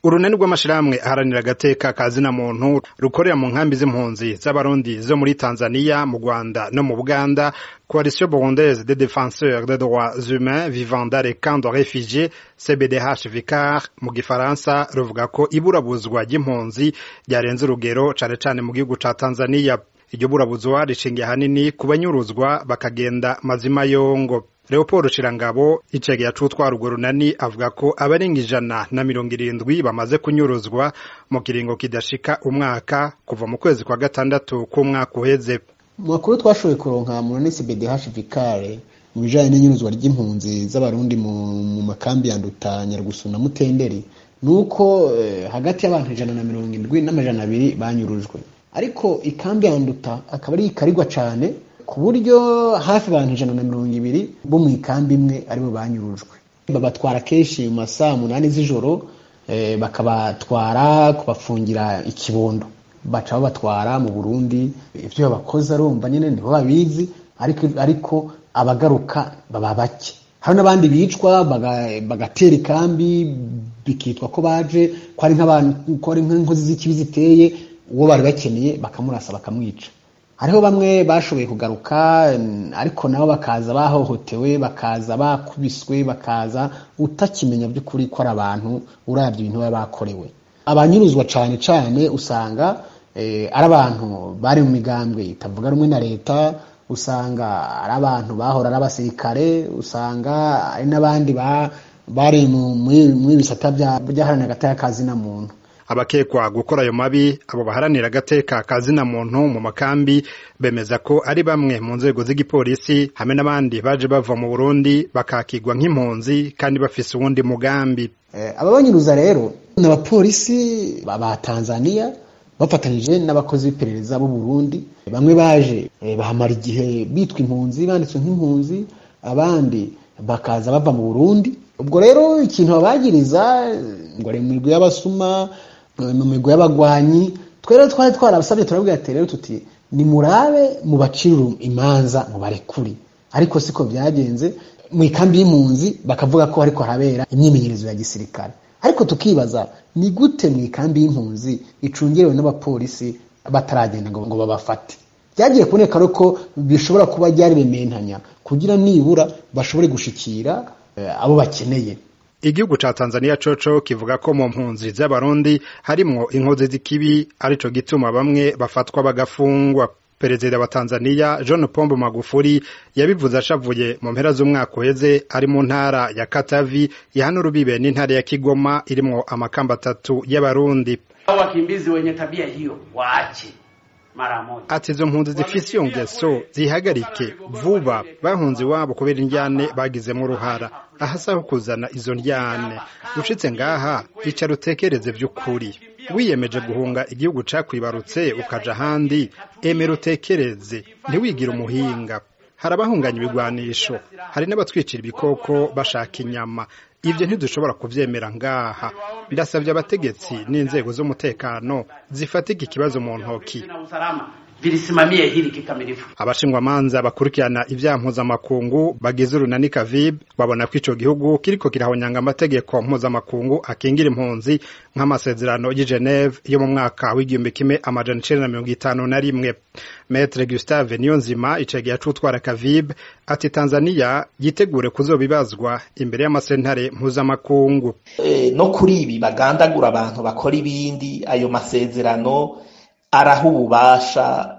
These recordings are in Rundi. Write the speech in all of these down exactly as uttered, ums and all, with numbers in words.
Urunani rw'amashirahamwe aharanira agateka ka zina muntu rukorera mu nkambi z'impunzi z'abarundi zo muri Tanzania, mu Rwanda no mu Buganda, Coalition burundaise des défenseurs des droits humains vivant dans les camps de réfugiés C B D H V C A R mu gifaransa ruvuga ko iburabuzwa ry'impunzi ryarenze urugero cane cane mu gihugu ca Tanzania. Iryo burabuzwa rishingiye hanini ku banyuruzwa bakagenda mazima yongo. Leopold Chirangabo icegera c'utwara urwo runani avuga ko abarenga ijana na mirongo irindwi bamaze kunyuruzwa mu kiringo kidashika umwaka kuva mu kwezi kwa gatandatu k'umwaka uheze. Mu makuru twashoboye kuronka mu C B D H V C A R mu bijanye n'inyuruzwa ry'impunzi z'abarundi mu makambi ya Nduta, Nyarugusu na Mutenderi nuko eh, hagati y'abantu ijana na mirongo indwi n'amajana abiri banyurujwe, ariko ikambi ya Nduta akaba ari ikarigwa cane ku buryo hafi abantu ijana na mirongo ibiri bo mu ikambi imwe aribo banyurujwe. Babatwara kenshi mu masaha munani z'ijoro, eh, bakabatwara kubafungira ikibondo, baca babatwara mu Burundi. Ivyo bakoze arumva nyene nibo babizi, ariko ariko abagaruka baba bake. Hari n'abandi bicwa bagatera ikambi bikitwa ko baje ko ari nk'abantu ko ari nk'inkozi z'ikibi ziteye, uwo bari bakeneye bakamurasa bakamwica. Hariho bamwe bashoboye kugaruka, ariko nabo bakaza bahohotewe, bakaza bakubiswe, bakaza utakimenya by'ukuri ko ari abantu uravye ibintu baba bakorewe. Abanyuruzwa cane cane usanga eh, ari abantu bari mu migambwe itavuga rumwe na leta, usanga ari abantu bahora ari abasirikare, usanga ari n'abandi bari mu bisata by'aharanira agateka ka zina muntu. Abakekwa gukora ayo mabi abo baharanira agateka ka zina muntu mu makambi bemeza ko ari bamwe mu nzego z'igipolisi hamwe n'abandi baje bava mu Burundi bakakigwa nk'impunzi kandi bafise uwundi mugambi. Eh, ababanyuruza rero n'abapolisi ba Tanzania bafatanije n'abakozi b'iperereza b'u Burundi. Bamwe baje eh, bahamara igihe bitwa impunzi, banditswe nk'impunzi, abandi bakaza bava mu Burundi. Ubwo rero ikintu babagiriza ngo ari mu migwi y'abasuma, mu migwi y'abagwanyi. Twero twari twarabasabye turabwira ati rero tuti ni murabe mu baciro imanza mu barekuri, ariko siko byagenze. Mu ikambi y'impunzi bakavuga ko ariko harabera imyimenyerezo ya gisirikare, ariko tukibaza ni gute mu ikambi y'impunzi icungerewe n'abapolisi bataragenda ngo ngo babafate. Byagiye kuboneka ko bishobora kuba byari bimentanya kugira nibura bashobore gushikira abo bakeneye. Igihugu ca Tanzania coco kivuga ko mu mpunzi z'abarundi harimwo inkozi z'ikibi, arico gituma bamwe bafatwa bagafungwa. Perezida wa Tanzania John Pombe Magufuli yabivuze ashavuye mu mpera z'umwaka uheze ari mu ntara ya Katavi yahana urubibe n'intara ya Kigoma irimwo amakamba atatu y'abarundi. Wakimbizi wenye tabia hiyo waache mara moja. Ati izo mpunzi zifise iyo ngeso zihagarike vuba, bahunze wabo kubera indyane bagizemo uruhara, ahasaho kuzana izo ndyane. Ushitse ngaha ica rutekereze vy'ukuri, wiyemeje guhunga igihugu cakwibarutse ukaja handi, emera utekereze, ntiwigira umuhinga. Hari abahunganya ibigwanisho, hari n'abatwicira ibikoko bashaka inyama. Ivyo ntidushobora kuvyemera ngaha. Ndasavye abategetsi n'inzego z'umutekano zifatika ikibazo mu ntoki. Vilisimamie hili kikamilifu. Abashingwamanza bakurikirana ivyampuzamakungu bagize urunani Kavib babona ko ico gihugu kiriko kirahonyanga amategeko mpuzamakungu akingira impunzi nk'amasezerano y'i Geneve yo mu mwaka w'igihumbi kimwe amajana icenda na mirongo itanu na rimwe. Maître Gustave Niyonzima icegera c'utwara Kavib ati Tanzania yitegure kuzobibazwa imbere y'amasentare mpuzamakungu. E, no kuri ibi bagandagura abantu bakora ibindi, ayo masezerano araho ububasha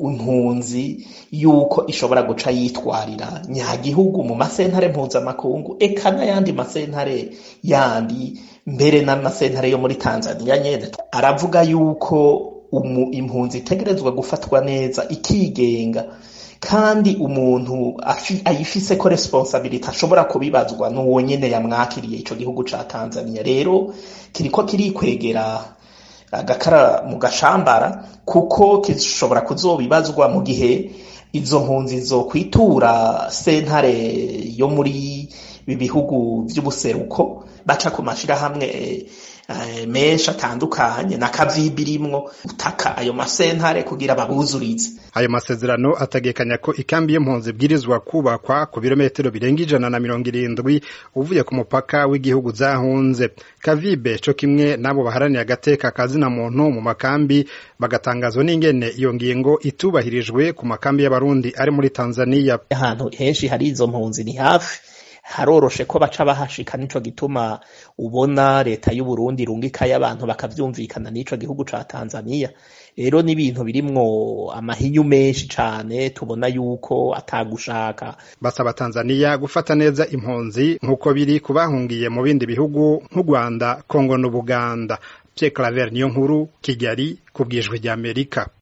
impunzi yuko ishobora guca yitwarira nyagihugu mu masentare mpuzamakungu, eka n'ayandi masentare yandi, mbere n'amasentare yo muri Tanzania nyene. Aravuga yuko impunzi itegerezwa gufatwa neza ikigenga, kandi umuntu ayifise ko responsibility ashobora kubibazwa n'uwo nyene yamwakiriye ico gihugu ca Tanzania. Rero kiriko kirikwegera agakara mu gashambara, kuko kishobora kuzobibazwa mu gihe izo mpunzi zo kwitura sentare yo muri bibihugu vy'ubuseruko baca ku mashirahamwe eh, menshi atandukanye n'akavyibirimwo utaka ayo masentare kugira babuzurize. Ayo masezerano ategekanya ko ikambi y'impunzi bwirizwa kubakwa ku birometero birenga ijana na mirongo irindwi uvuye ku mupaka w'igihugu zahunze. Kavibe co kimwe nabo baharaniye agateka kazina muntu mu makambi bagatangazwa n'ingene iyo ngingo itubahirijwe ku makambi y'abarundi ari muri Tanzania. Ahantu henshi hari izo mpunzi ni hafi, haroroshe ko baca bahashika, nico gituma ubona leta y'u Burundi irungikayo abantu bakavyumvikana n'ico gihugu ca Tanzania. Rero ni ibintu birimwo amahinyu menshi cane, tubona yuko atagushaka. Basaba Tanzania gufata neza impunzi nkuko biri kubahungiye mu bindi bihugu nk'u Rwanda, Kongo n'Ubuganda. Pierre Claver Niyonkuru, Kigali, kubwijwe rya Amerika.